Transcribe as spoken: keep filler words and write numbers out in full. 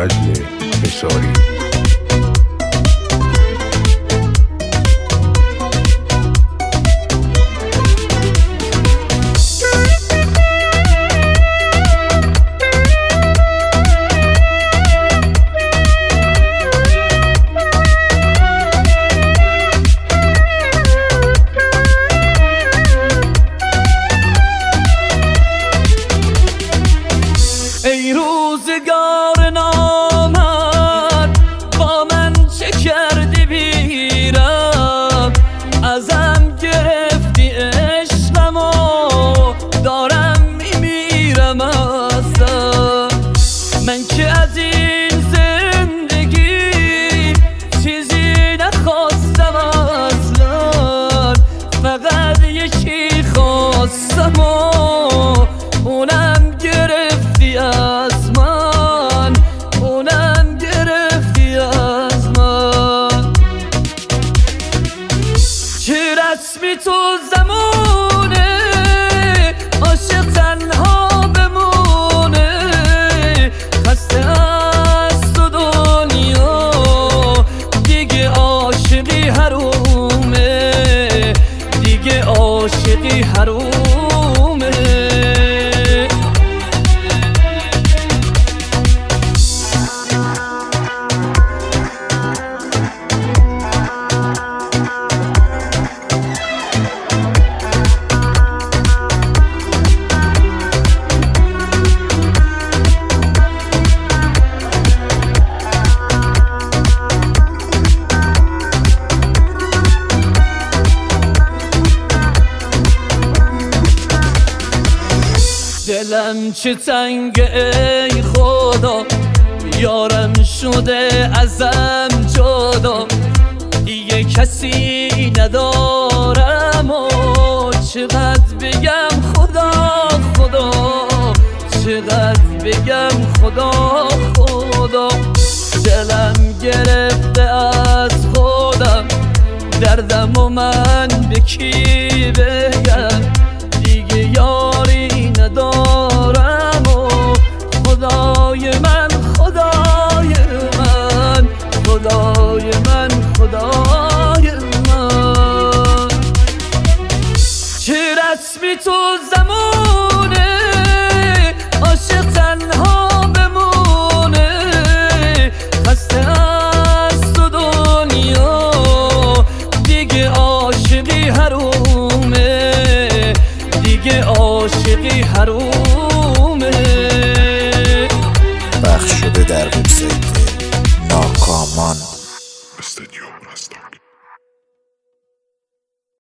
فضل حصاری. ای روزگار نامرد با من چه کردی بیرم، ازم گرفتی عشقمو دارم میمیرم ازم. من که از این زندگی چیزی نخواستم اصلا، فقط یکی خواستم و اونم گرفتی از من، اونم گرفتی از من. چه رسمی تو زمونه عاشق تنها بمونه، خسته از تو دنیا دیگه عاشقی حرومه، دیگه عاشقی حرومه. دلم چه تنگه ای خدا، یارم شده ازم جدا، دیگه کسی ندارم و چقدر بگم خدا خدا، چقدر بگم خدا خدا. دلم گرفته از خودم دردم و من به کی بگم، دیگه یاری ندارم و خدای من خدای من خدای من خدای من. چه رسمی تو زمونه عاشق تنها بمونه، خسته از تو دنیا دیگه عاشقی حرومه، دیگه عاشقی حرومه. پخش شده در وبسایت ناکامان. استودیو رستاک.